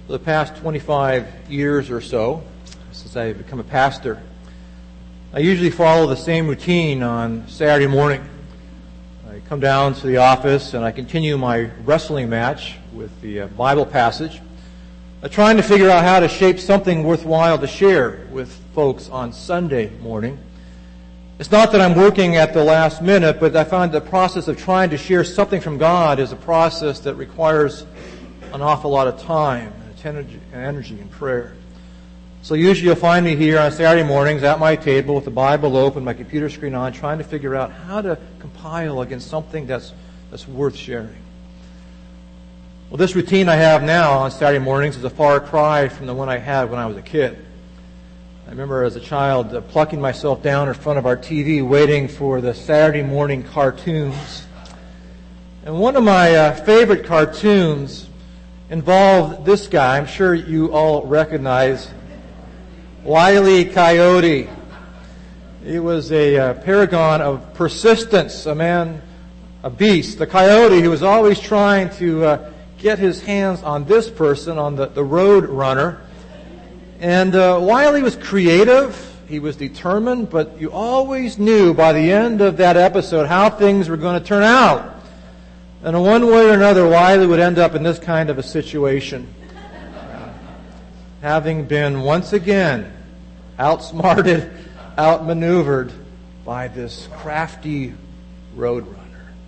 For the past 25 years or so, since I've become a pastor, I usually follow the same routine on Saturday morning. I come down to the office and I continue my wrestling match with the Bible passage, trying to figure out how to shape something worthwhile to share with folks on Sunday morning. It's not that I'm working at the last minute, but I find the process of trying to share something from God is a process that requires an awful lot of time and energy and prayer. So usually you'll find me here on Saturday mornings at my table with the Bible open, my computer screen on, trying to figure out how to compile against something that's worth sharing. Well, this routine I have now on Saturday mornings is a far cry from the one I had when I was a kid. I remember as a child plucking myself down in front of our TV waiting for the Saturday morning cartoons. And one of my favorite cartoons involved this guy. I'm sure you all recognize Wile E. Coyote. He was a paragon of persistence, a beast, a coyote who was always trying to get his hands on this person, on the road runner. And Wiley was creative, he was determined, but you always knew by the end of that episode how things were going to turn out. And in one way or another, Wiley would end up in this kind of a situation, having been once again outsmarted, outmaneuvered by this crafty roadrunner.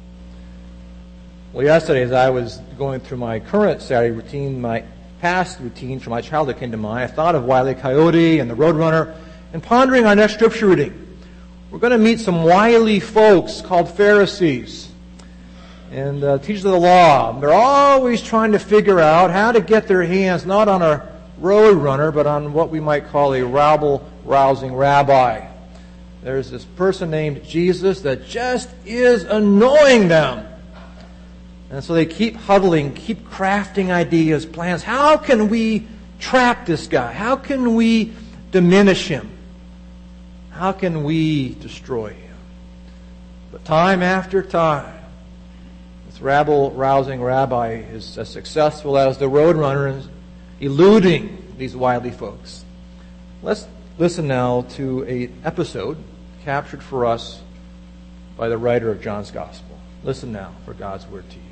Well, yesterday, as I was going through my current Saturday routine, my past routine from my childhood came to mind. I thought of Wile E. Coyote and the roadrunner, and pondering our next scripture reading. We're going to meet some wily folks called Pharisees and teachers of the law. They're always trying to figure out how to get their hands not on a roadrunner, but on what we might call a rabble-rousing rabbi. There's this person named Jesus that just is annoying them. And so they keep huddling, keep crafting ideas, plans. How can we trap this guy? How can we diminish him? How can we destroy him? But time after time, this rabble-rousing rabbi is as successful as the roadrunner in eluding these wily folks. Let's listen now to an episode captured for us by the writer of John's Gospel. Listen now for God's word to you.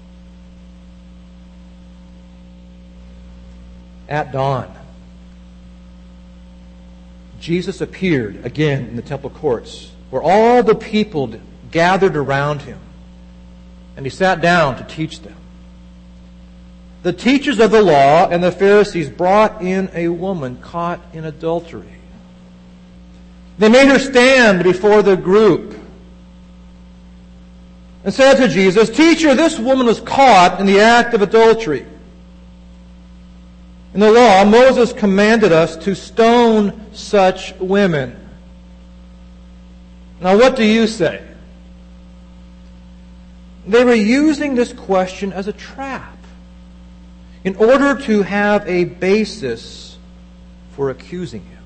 At dawn, Jesus appeared again in the temple courts, where all the people gathered around him, and he sat down to teach them. The teachers of the law and the Pharisees brought in a woman caught in adultery. They made her stand before the group and said to Jesus, "Teacher, this woman was caught in the act of adultery. In the law, Moses commanded us to stone such women. Now, what do you say?" They were using this question as a trap in order to have a basis for accusing him.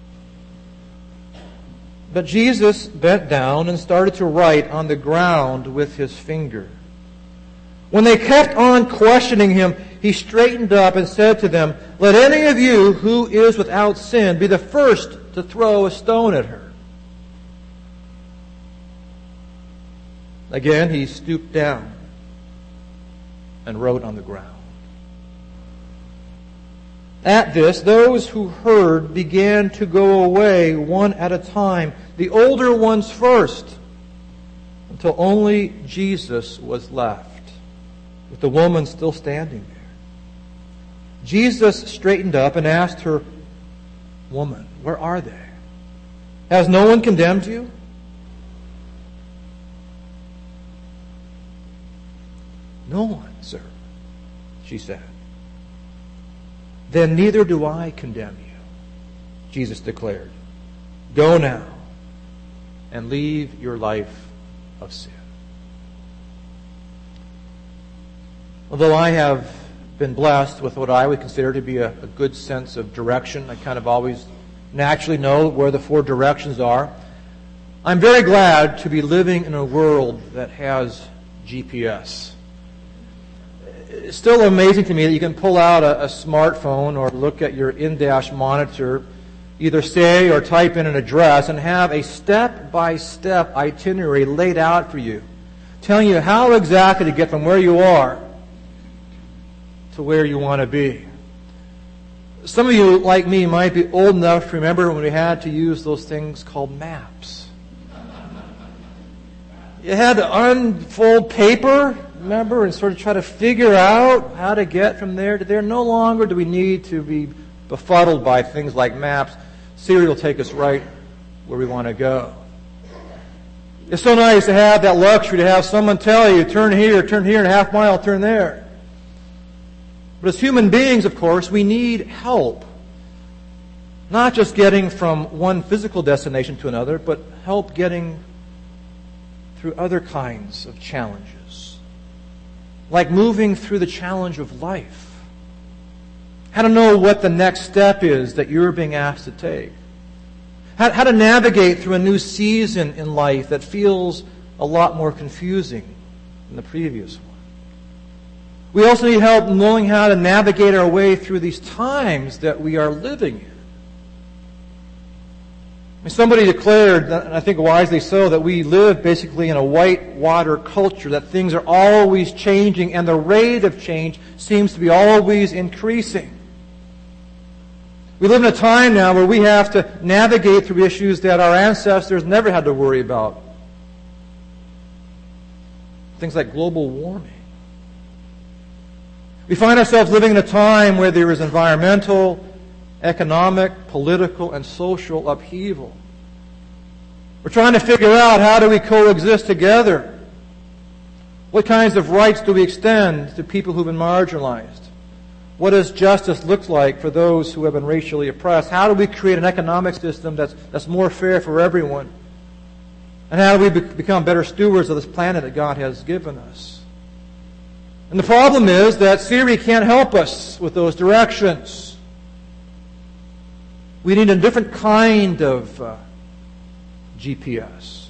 But Jesus bent down and started to write on the ground with his finger. When they kept on questioning him, he straightened up and said to them, "Let any of you who is without sin be the first to throw a stone at her." Again, he stooped down and wrote on the ground. At this, those who heard began to go away one at a time, the older ones first, until only Jesus was left, with the woman still standing there. Jesus straightened up and asked her, "Woman, where are they? Has no one condemned you?" "No one, sir," she said. "Then neither do I condemn you," Jesus declared. "Go now and leave your life of sin." Although I have been blessed with what I would consider to be a good sense of direction, I kind of always naturally know where the four directions are, I'm very glad to be living in a world that has GPS. it's still amazing to me that you can pull out a smartphone or look at your in-dash monitor, either say or type in an address, and have a step-by-step itinerary laid out for you, telling you how exactly to get from where you are to where you want to be. Some of you, like me, might be old enough to remember when we had to use those things called maps. You had to unfold paper, remember, and sort of try to figure out how to get from there to there. No longer do we need to be befuddled by things like maps. Siri will take us right where we want to go. It's so nice to have that luxury to have someone tell you, turn here, and a half mile, turn there. But as human beings, of course, we need help. Not just getting from one physical destination to another, but help getting through other kinds of challenges. Like moving through the challenge of life. How to know what the next step is that you're being asked to take. How to navigate through a new season in life that feels a lot more confusing than the previous one. We also need help knowing how to navigate our way through these times that we are living in. Somebody declared, and I think wisely so, that we live basically in a whitewater culture, that things are always changing and the rate of change seems to be always increasing. We live in a time now where we have to navigate through issues that our ancestors never had to worry about. Things like global warming. We find ourselves living in a time where there is environmental, economic, political, and social upheaval. We're trying to figure out, how do we coexist together? What kinds of rights do we extend to people who've been marginalized? What does justice look like for those who have been racially oppressed? How do we create an economic system that's more fair for everyone? And how do we become better stewards of this planet that God has given us? And the problem is that Siri can't help us with those directions. We need a different kind of GPS.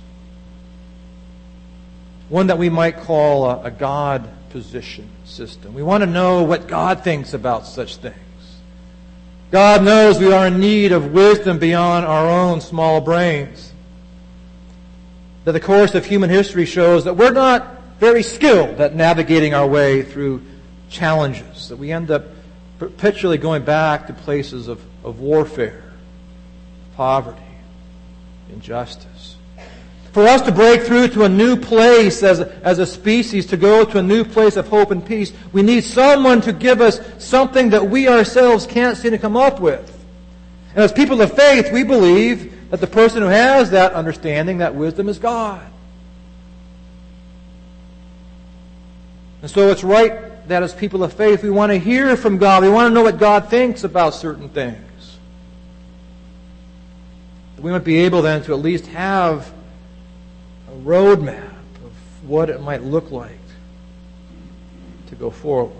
One that we might call a God position system. We want to know what God thinks about such things. God knows we are in need of wisdom beyond our own small brains. That the course of human history shows that we're not very skilled at navigating our way through challenges, that we end up perpetually going back to places of warfare, poverty, injustice. For us to break through to a new place as a species, to go to a new place of hope and peace, we need someone to give us something that we ourselves can't seem to come up with. And as people of faith, we believe that the person who has that understanding, that wisdom, is God. And so it's right that as people of faith, we want to hear from God. We want to know what God thinks about certain things. We might be able then to at least have a roadmap of what it might look like to go forward.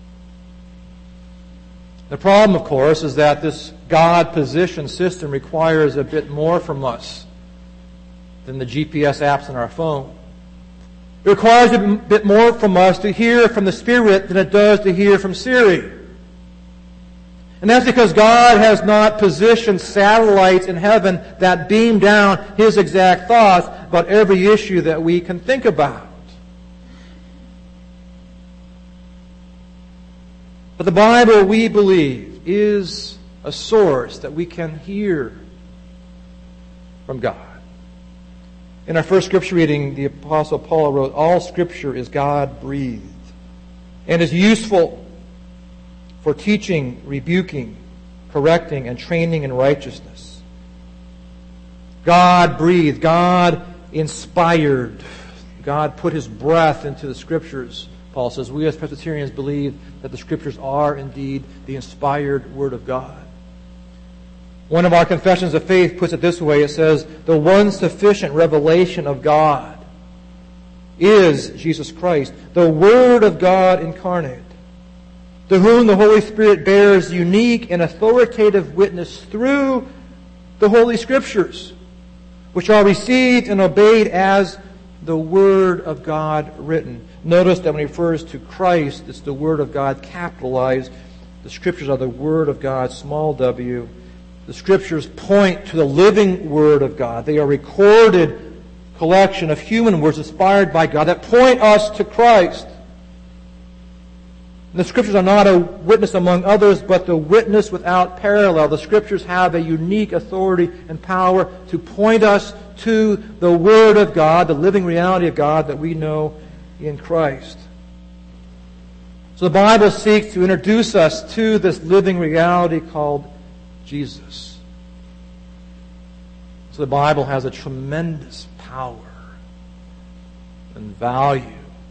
The problem, of course, is that this God position system requires a bit more from us than the GPS apps on our phone. It requires a bit more from us to hear from the Spirit than it does to hear from Siri. And that's because God has not positioned satellites in heaven that beam down His exact thoughts about every issue that we can think about. But the Bible, we believe, is a source that we can hear from God. In our first scripture reading, the Apostle Paul wrote, "All Scripture is God-breathed and is useful for teaching, rebuking, correcting, and training in righteousness." God-breathed, God-inspired. God put His breath into the Scriptures. Paul says, we as Presbyterians believe that the Scriptures are indeed the inspired Word of God. One of our confessions of faith puts it this way. It says, the one sufficient revelation of God is Jesus Christ, the Word of God incarnate, to whom the Holy Spirit bears unique and authoritative witness through the Holy Scriptures, which are received and obeyed as the Word of God written. Notice that when he refers to Christ, it's the Word of God capitalized. The Scriptures are the Word of God, small w. The Scriptures point to the living Word of God. They are recorded collection of human words inspired by God that point us to Christ. And the Scriptures are not a witness among others, but the witness without parallel. The Scriptures have a unique authority and power to point us to the Word of God, the living reality of God that we know in Christ. So the Bible seeks to introduce us to this living reality called Jesus. So the Bible has a tremendous power and value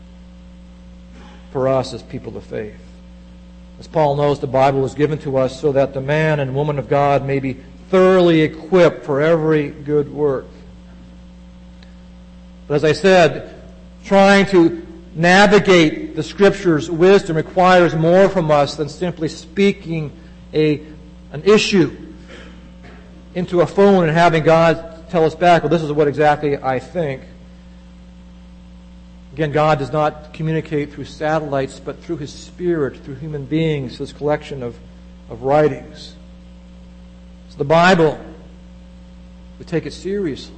for us as people of faith. As Paul knows, the Bible was given to us so that the man and woman of God may be thoroughly equipped for every good work. But as I said, trying to navigate the Scriptures' wisdom requires more from us than simply speaking an issue into a phone and having God tell us back, well, this is what exactly I think. Again, God does not communicate through satellites, but through His Spirit, through human beings, His collection of writings. So the Bible, we take it seriously,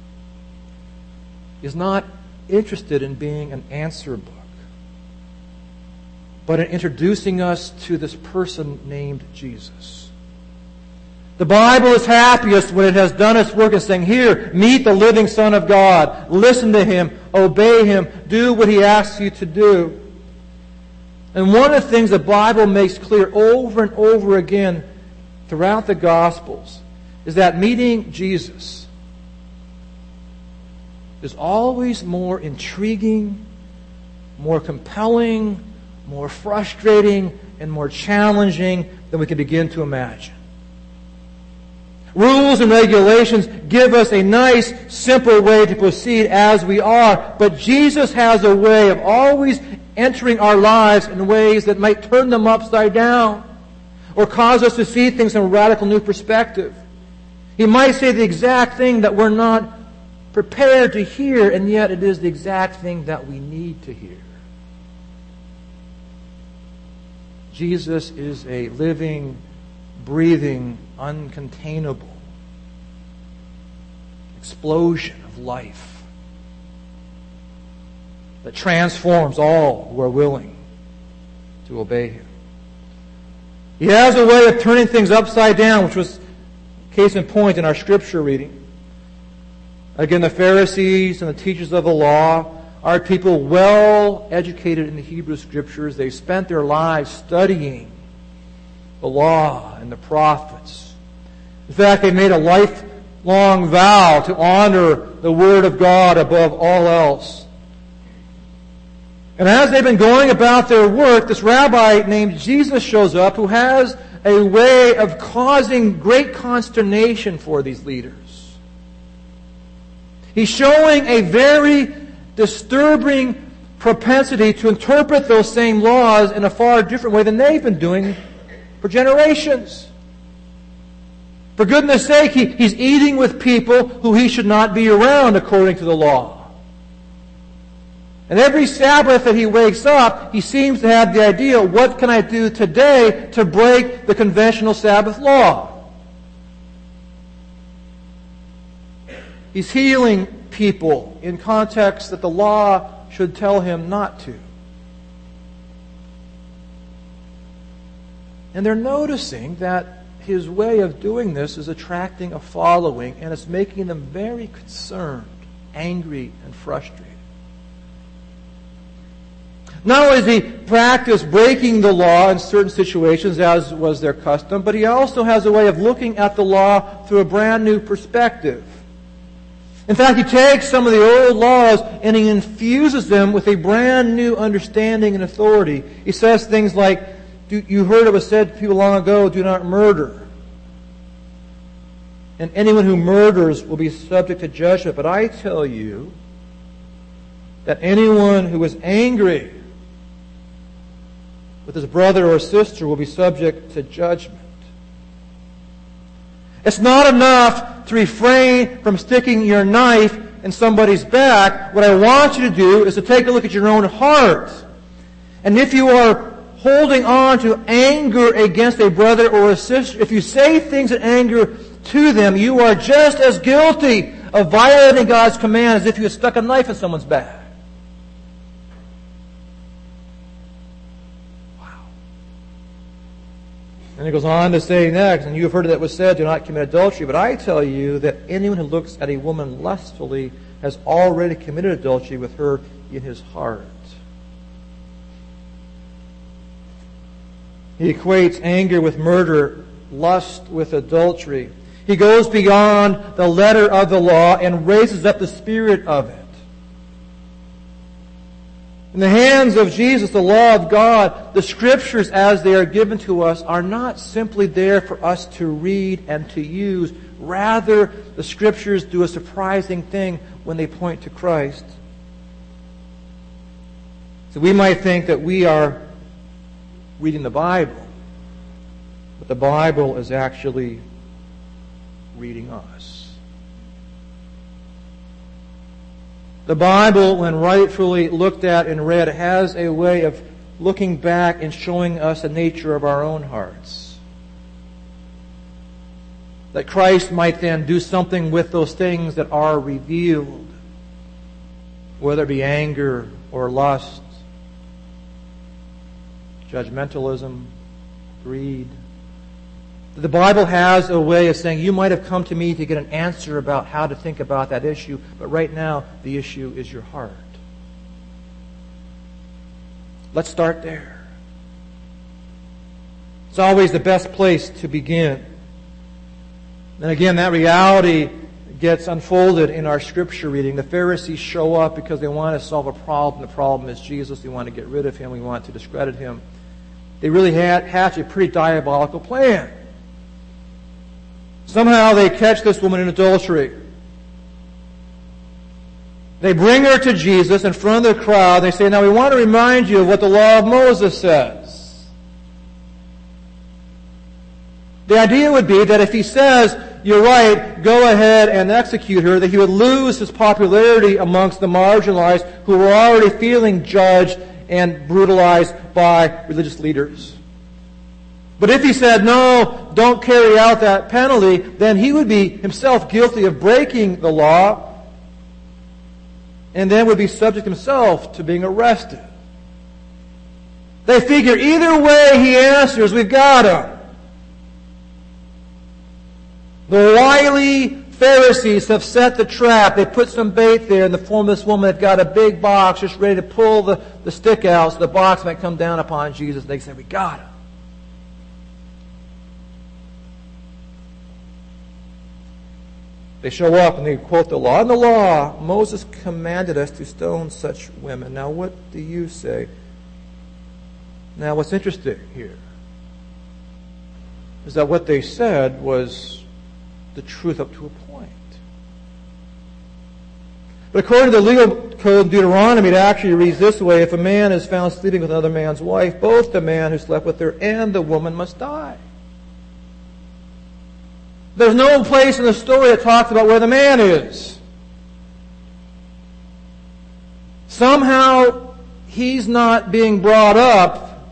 is not interested in being an answer book, but in introducing us to this person named Jesus. The Bible is happiest when it has done its work in saying, here, meet the living Son of God. Listen to Him. Obey Him. Do what He asks you to do. And one of the things the Bible makes clear over and over again throughout the Gospels is that meeting Jesus is always more intriguing, more compelling, more frustrating, and more challenging than we can begin to imagine. Rules and regulations give us a nice, simple way to proceed as we are, but Jesus has a way of always entering our lives in ways that might turn them upside down or cause us to see things from a radical new perspective. He might say the exact thing that we're not prepared to hear, and yet it is the exact thing that we need to hear. Jesus is a living, breathing, uncontainable explosion of life that transforms all who are willing to obey Him. He has a way of turning things upside down, which was case in point in our scripture reading. Again, the Pharisees and the teachers of the law are people well educated in the Hebrew Scriptures. They spent their lives studying the law and the prophets. In fact, they made a lifelong vow to honor the Word of God above all else. And as they've been going about their work, this rabbi named Jesus shows up who has a way of causing great consternation for these leaders. He's showing a very disturbing propensity to interpret those same laws in a far different way than they've been doing for generations. For goodness sake, he's eating with people who he should not be around according to the law. And every Sabbath that he wakes up, he seems to have the idea, what can I do today to break the conventional Sabbath law? He's healing people in contexts that the law should tell him not to. And they're noticing that his way of doing this is attracting a following, and it's making them very concerned, angry, and frustrated. Not only does he practice breaking the law in certain situations, as was their custom, but he also has a way of looking at the law through a brand new perspective. In fact, he takes some of the old laws and he infuses them with a brand new understanding and authority. He says things like, you heard it was said to people long ago, do not murder. And anyone who murders will be subject to judgment. But I tell you that anyone who is angry with his brother or sister will be subject to judgment. It's not enough to refrain from sticking your knife in somebody's back. What I want you to do is to take a look at your own heart. And if you are holding on to anger against a brother or a sister, if you say things in anger to them, you are just as guilty of violating God's command as if you had stuck a knife in someone's back. And it goes on to say next, and you have heard that it was said, do not commit adultery. But I tell you that anyone who looks at a woman lustfully has already committed adultery with her in his heart. He equates anger with murder, lust with adultery. He goes beyond the letter of the law and raises up the spirit of it. In the hands of Jesus, the law of God, the Scriptures as they are given to us are not simply there for us to read and to use. Rather, the Scriptures do a surprising thing when they point to Christ. So we might think that we are reading the Bible, but the Bible is actually reading us. The Bible, when rightfully looked at and read, has a way of looking back and showing us the nature of our own hearts. That Christ might then do something with those things that are revealed, whether it be anger or lust, judgmentalism, greed. The Bible has a way of saying, you might have come to me to get an answer about how to think about that issue, but right now the issue is your heart. Let's start there. It's always the best place to begin. And again, that reality gets unfolded in our Scripture reading. The Pharisees show up because they want to solve a problem. The problem is Jesus. They want to get rid of Him. We want to discredit Him. They really hatch a pretty diabolical plan. Somehow they catch this woman in adultery. They bring her to Jesus in front of the crowd. They say, now we want to remind you of what the law of Moses says. The idea would be that if he says, you're right, go ahead and execute her, that he would lose his popularity amongst the marginalized who were already feeling judged and brutalized by religious leaders. But if he said, no, don't carry out that penalty, then he would be himself guilty of breaking the law and then would be subject himself to being arrested. They figure either way he answers, we've got him. The wily Pharisees have set the trap. They put some bait there in the form of this woman that got a big box just ready to pull the stick out so the box might come down upon Jesus. They say, we got him. They show up and they quote the law. In the law, Moses commanded us to stone such women. Now, what do you say? Now, what's interesting here is that what they said was the truth up to a point. But according to the legal code of Deuteronomy, it actually reads this way: if a man is found sleeping with another man's wife, both the man who slept with her and the woman must die. There's no place in the story that talks about where the man is. Somehow, he's not being brought up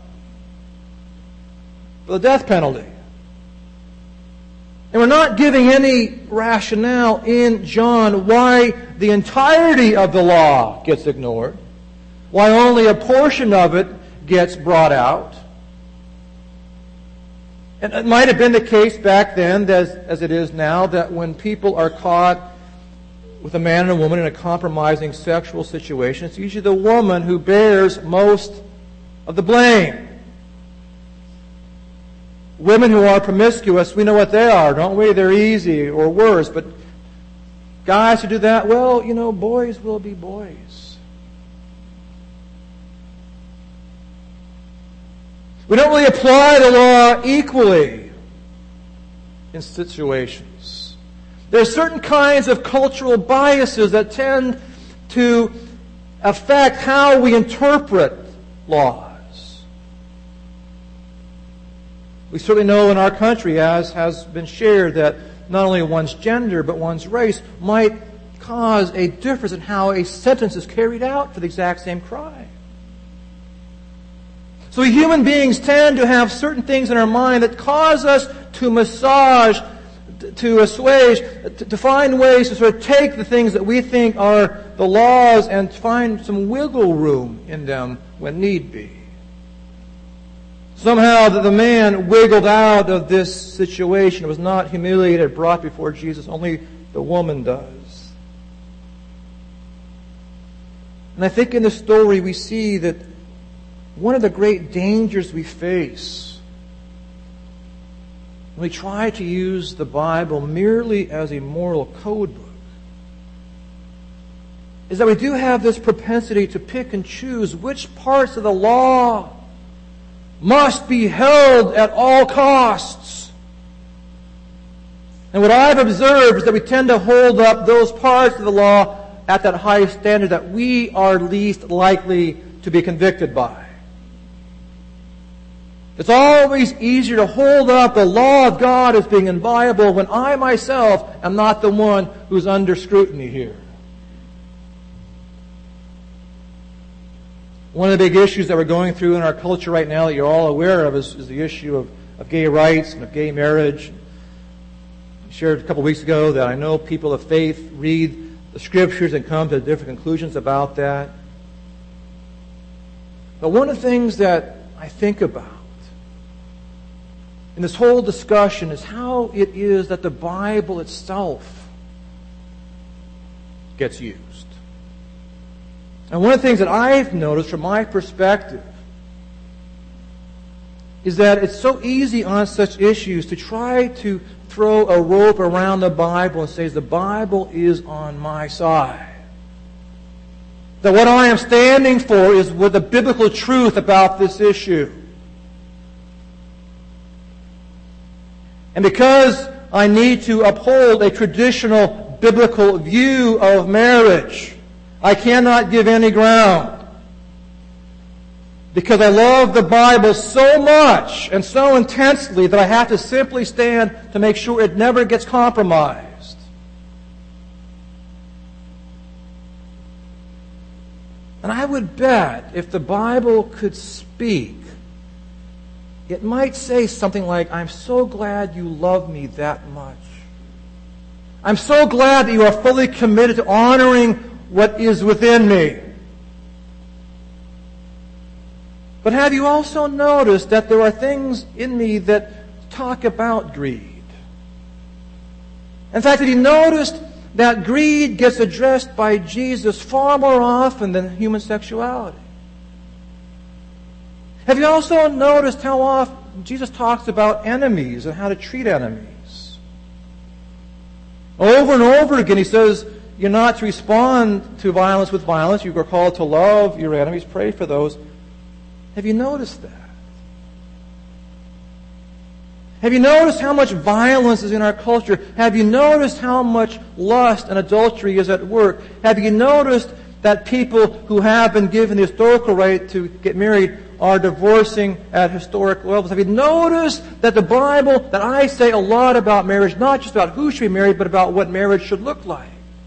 for the death penalty. And we're not giving any rationale in John why the entirety of the law gets ignored, why only a portion of it gets brought out. And it might have been the case back then, as it is now, that when people are caught with a man and a woman in a compromising sexual situation, it's usually the woman who bears most of the blame. Women who are promiscuous, we know what they are, don't we? They're easy or worse. But guys who do that, well, boys will be boys. We don't really apply the law equally in situations. There are certain kinds of cultural biases that tend to affect how we interpret laws. We certainly know in our country, as has been shared, that not only one's gender but one's race might cause a difference in how a sentence is carried out for the exact same crime. So human beings tend to have certain things in our mind that cause us to massage, to assuage, to find ways to sort of take the things that we think are the laws and find some wiggle room in them when need be. Somehow the man wiggled out of this situation, was not humiliated, brought before Jesus. Only the woman does. And I think in the story we see that one of the great dangers we face when we try to use the Bible merely as a moral code book is that we do have this propensity to pick and choose which parts of the law must be held at all costs. And what I've observed is that we tend to hold up those parts of the law at that highest standard that we are least likely to be convicted by. It's always easier to hold up the law of God as being inviolable when I myself am not the one who's under scrutiny here. One of the big issues that we're going through in our culture right now that you're all aware of is the issue of gay rights and of gay marriage. I shared a couple weeks ago that I know people of faith read the Scriptures and come to different conclusions about that. But one of the things that I think about in this whole discussion is how it is that the Bible itself gets used. And one of the things that I've noticed from my perspective is that it's so easy on such issues to try to throw a rope around the Bible and say, the Bible is on my side. That what I am standing for is with the biblical truth about this issue. And because I need to uphold a traditional biblical view of marriage, I cannot give any ground. Because I love the Bible so much and so intensely that I have to simply stand to make sure it never gets compromised. And I would bet if the Bible could speak, it might say something like, I'm so glad you love me that much. I'm so glad that you are fully committed to honoring what is within me. But have you also noticed that there are things in me that talk about greed? In fact, have you noticed that greed gets addressed by Jesus far more often than human sexuality? Have you also noticed how often Jesus talks about enemies and how to treat enemies? Over and over again he says, you're not to respond to violence with violence. You are called to love your enemies, pray for those. Have you noticed that? Have you noticed how much violence is in our culture? Have you noticed how much lust and adultery is at work? Have you noticed that people who have been given the historical right to get married are divorcing at historic levels? Have you noticed that the Bible, that I say a lot about marriage, not just about who should be married, but about what marriage should look like?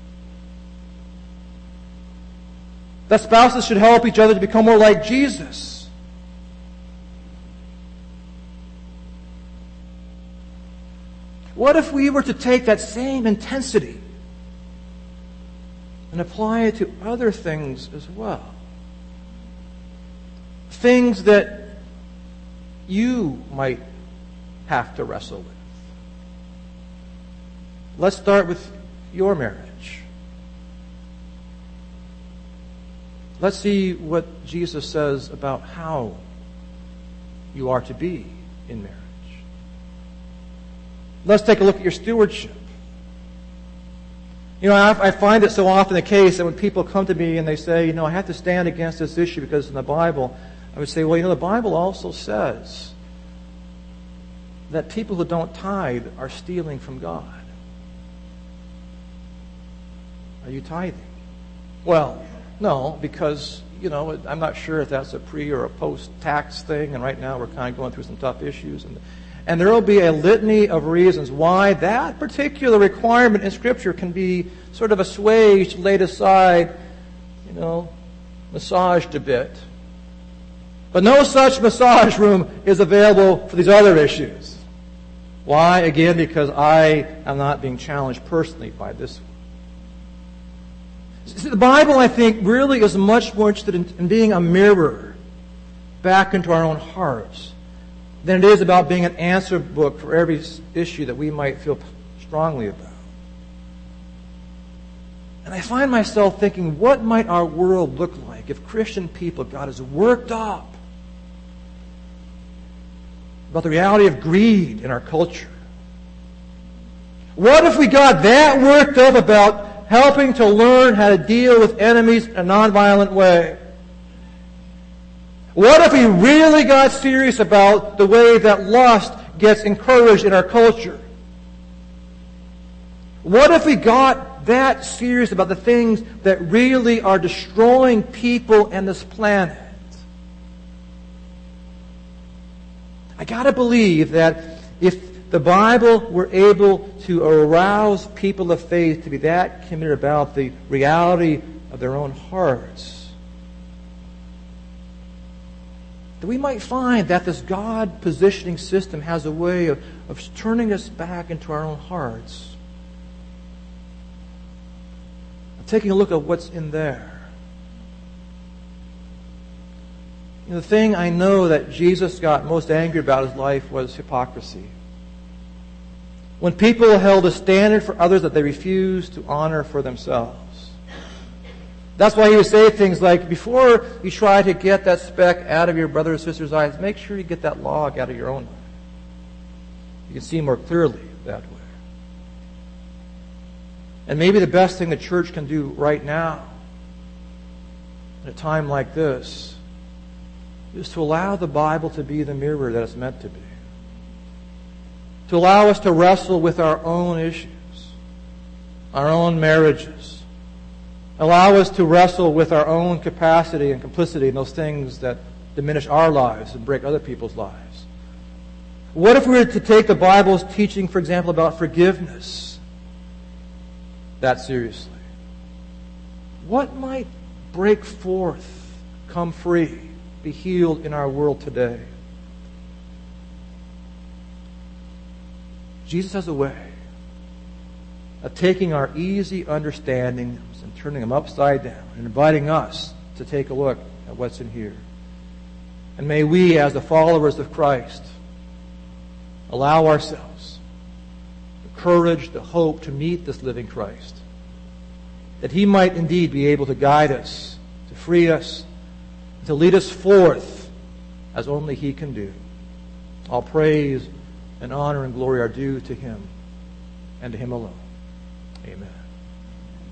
That spouses should help each other to become more like Jesus. What if we were to take that same intensity and apply it to other things as well? Things that you might have to wrestle with. Let's start with your marriage. Let's see what Jesus says about how you are to be in marriage. Let's take a look at your stewardship. You know, I find it so often the case that when people come to me and they say, I have to stand against this issue because in the Bible, I would say, well, the Bible also says that people who don't tithe are stealing from God. Are you tithing? Well, no, because, I'm not sure if that's a pre or a post-tax thing, and right now we're kind of going through some tough issues. And there will be a litany of reasons why that particular requirement in Scripture can be sort of assuaged, laid aside, massaged a bit. But no such massage room is available for these other issues. Why? Again, because I am not being challenged personally by this one. See, the Bible, I think, really is much more interested in being a mirror back into our own hearts than it is about being an answer book for every issue that we might feel strongly about. And I find myself thinking, what might our world look like if Christian people got as worked up about the reality of greed in our culture? What if we got that worked up about helping to learn how to deal with enemies in a nonviolent way? What if we really got serious about the way that lust gets encouraged in our culture? What if we got that serious about the things that really are destroying people and this planet? I gotta believe that if the Bible were able to arouse people of faith to be that committed about the reality of their own hearts, that we might find that this God positioning system has a way of turning us back into our own hearts, of taking a look at what's in there. The thing I know that Jesus got most angry about in his life was hypocrisy. When people held a standard for others that they refused to honor for themselves. That's why he would say things like, before you try to get that speck out of your brother or sister's eyes, make sure you get that log out of your own eye. You can see more clearly that way. And maybe the best thing the church can do right now, at a time like this, is to allow the Bible to be the mirror that it's meant to be. To allow us to wrestle with our own issues, our own marriages. Allow us to wrestle with our own capacity and complicity in those things that diminish our lives and break other people's lives. What if we were to take the Bible's teaching, for example, about forgiveness that seriously? What might break forth, come free, be healed in our world today? Jesus has a way of taking our easy understandings and turning them upside down and inviting us to take a look at what's in here. And may we, as the followers of Christ, allow ourselves the courage, the hope to meet this living Christ, that He might indeed be able to guide us, to free us, to lead us forth as only He can do. All praise and honor and glory are due to Him and to Him alone. Amen.